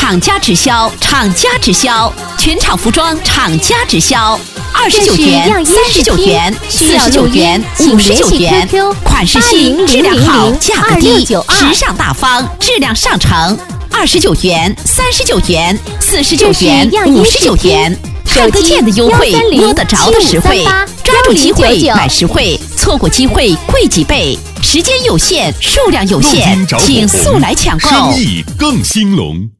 厂家直销，厂家直销，全场服装厂家直销，29元、39元、49元、59元，款式新，质量好，价格低，时尚大方，质量上乘。29元、39元、49元、59元，看得见的优惠，摸得着的实惠，抓住机会买实惠，错过机会贵几倍。时间有限，数量有限，请速来抢购。 生意更兴隆。